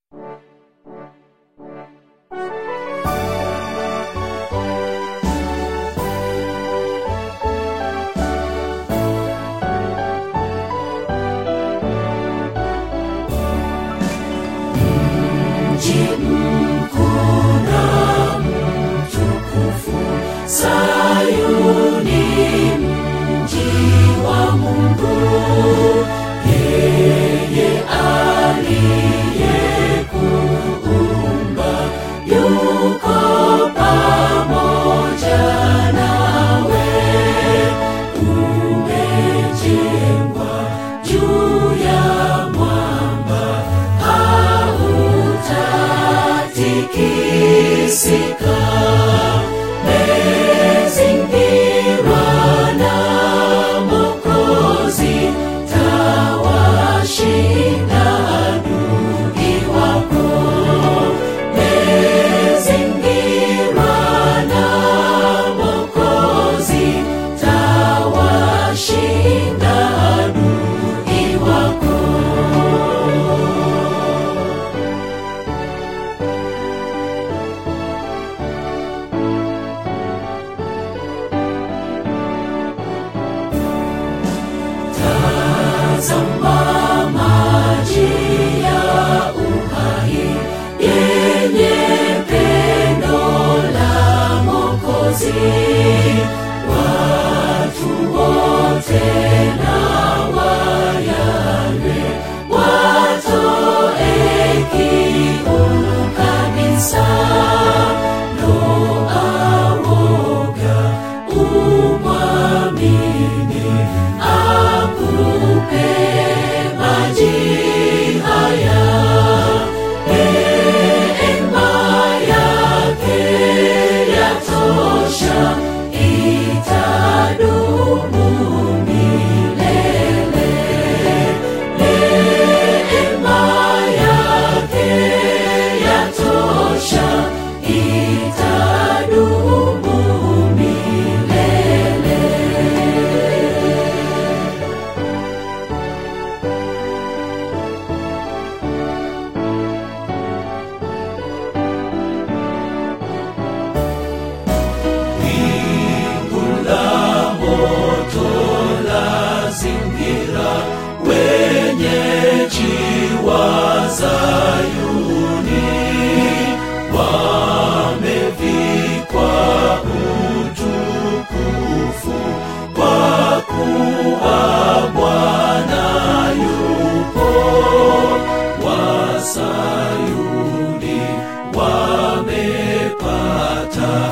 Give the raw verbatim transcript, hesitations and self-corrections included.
Sayuni mji wa Mungu, yeye aliyekuumba yuko pamoja nawe. Umejengwa juu ya mwamba, hautatikisika. Tazama maji ya uhai yenye pendo la Mwokozi. Watu wote na wayanywe, watoe kiu kabisa. Ndoa woga umwamini, akupe maji haya. Neema yake yatosha, itadumu milele. Neema yake yatosha, itadumu milele. Wenyeji wa Sayuni wamevikwa utukufu, kwa kuwa Bwana yupo. Wa Sayuni wamepata